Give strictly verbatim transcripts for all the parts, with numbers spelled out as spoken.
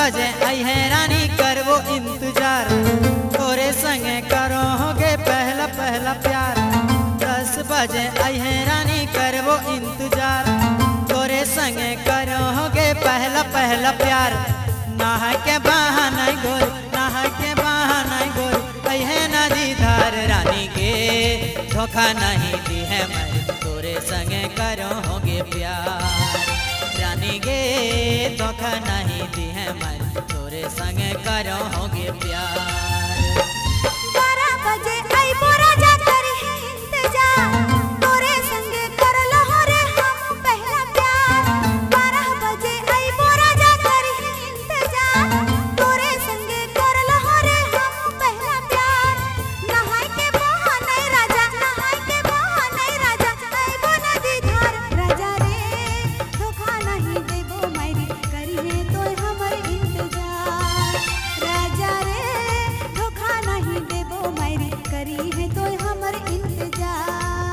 बजे आई है रानी करवो इंतजार, तोरे संगे करोगे पहला पहला प्यार। दस बजे आई है रानी करवो इंतजार, तोरे संगे करोगे पहला पहला प्यार। नहा के बहाना गोरी, नहा के बहाना गोरी, आई है नदी धार रानी के धोखा नहीं दी है मैं, तोरे संगे करोगे प्यार। रानी गे धोखा नहीं दी है मैं, तोरे संगे करोगे प्यार। बारह बजे आई बोरा जा करी है इंतजार, तोरे संगे कर लो रे हम पहला प्यार। बारह बजे आई बोरा जा करी है इंतजार, तोरे संगे कर लो रे हम पहला प्यार। नहाय के बहाने राजा, नहाय के बहाने राजा, आई बो नदी धार राजा रे धोखा नहीं देबो मायरी, करी है तोय हमर इंतजार। राजा रे धोखा नहीं देबो मायरी, करी है तोय हमर इंतजार।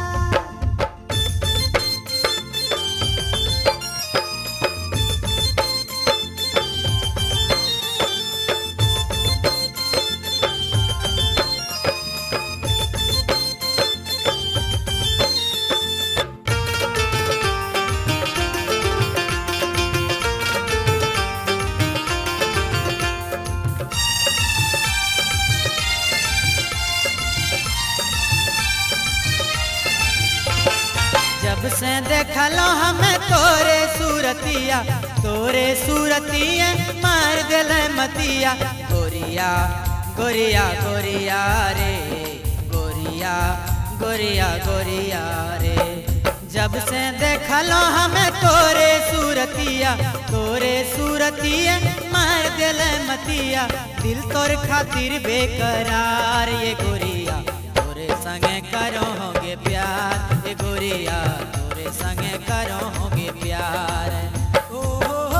जब से देखलो हमें तोरे सूरतिया, तोरे सूरतिया मार दिले मतिया। गोरिया गोरिया गोरिया रे, गोरिया गोरिया गोरिया रे। जब से देखलो हमें तोरे सूरतिया, तोरे सूरतिया मार दिले मतिया। दिल तोर खातिर बेकरार ये गोरिया, तोरे संगे करोगे प्यार। ये गोरिया तोरे संगे करोगे प्यार। ओ हो हो,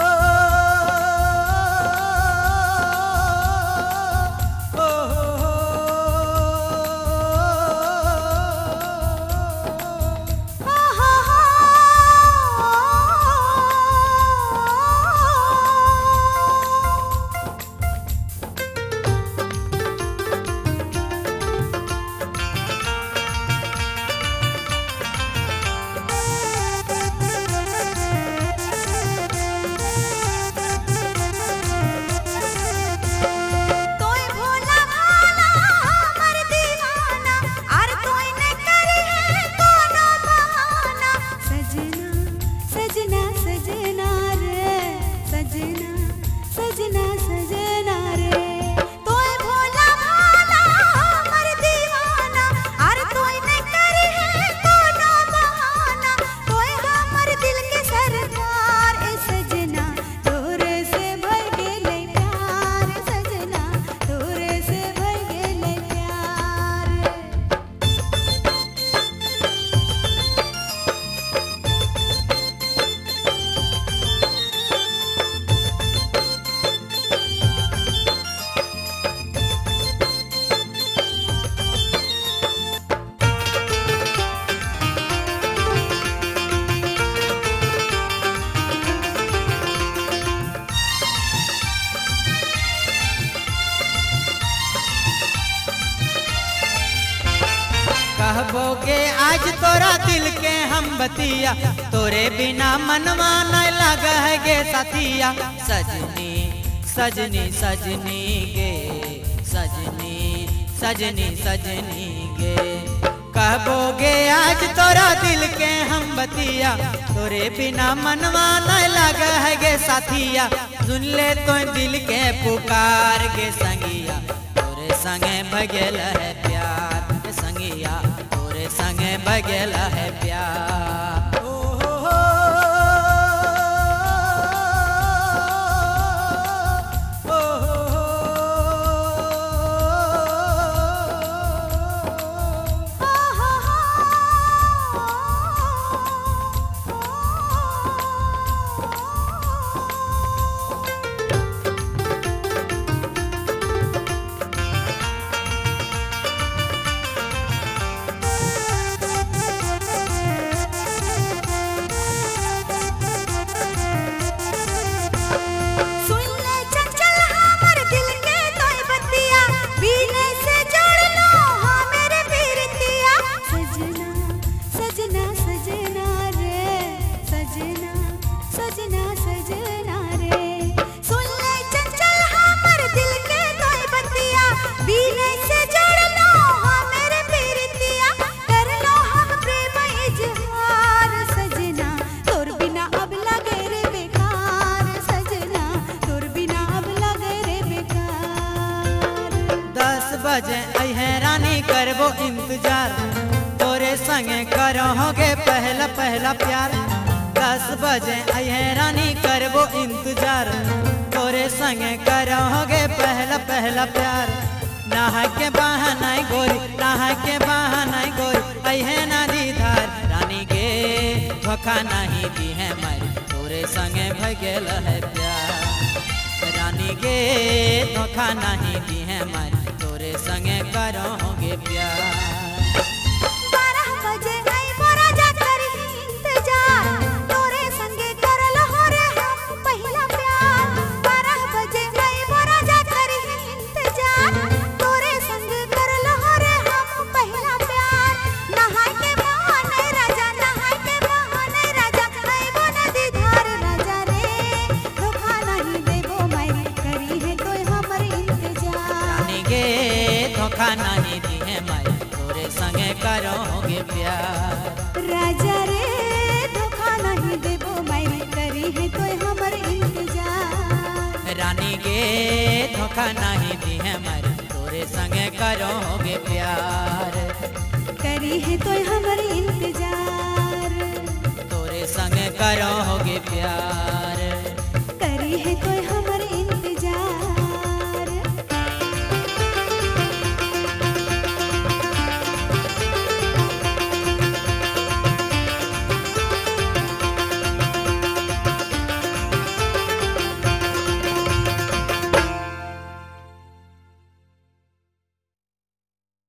ओ हो हो, तोय भोला भाला हमर दीवाना, आर तोय ने करी है कोनो बहाना। सजना सजना सजना रे, सजना सजना सजना रे। तोय भोला भाला हमर दीवाना, आर तोय ने करी है कोनो बहाना। तोय हमर दिल के सरदार ए सजना, तोरे से भर गेले प्यार। सजना तोरे से भर गेले प्यार। कहबोगे आज तोरा दिल के हम बतिया, तोरे बिना मनवा नहीं लग है गे साथिया। सजनी सजनी सजनी गे, सजनी सजनी सजनी गे। कहबोगे आज तोरा दिल के हम बतिया, तोरे बिना मनवा नहीं लग है गे साथिया। सुन ले तो दिल के पुकार गे संगिया, तोरे संगे भगेल है प्यार। संगिया तोरे संगे भगेल है प्यार। ओ हो हो, ओ हो हो, Oh बजे अहे रानी करबो इंतजार तोरे संगे करोगे पहला पहला प्यार। दस बजे अहे रानी करबो इंतजार तोरे संगे करोगे पहला पहला प्यार। नहा के बहाना गोरी नहा के बहाना गोरी अहे ना दीदार रानी गे धोखा नहीं दी है मारी तोरे संगे भगेल है प्यार। रानी गे धोखा नहीं दी है मारी तोरे संगे करोगे प्यार। बारह बजे आइबो राजा करी इंतजार तोरे संगे करल हो रे हम पहला प्यार। बारह बजे आइबो राजा करी इंतजार तोरे संगे करल हो रे हम पहला प्यार। नहाय के बहाने राजा नहाय के बहाने राजा आइबो नदी धार राजा रे धोखा नहीं देबो मारी करी है कोई हमर इंतजार। रानी गे धोखा नहीं दी है मारी तोरे संगे करोगे प्यार। राजा रे धोखा नहीं देबो मारी करी है कोई हमर इंतजार। रानी गे धोखा नहीं दी है मारी तोरे संगे करोगे प्यार। करी है कोई हमर इंतजार। तोरे संगे करोगे प्यार।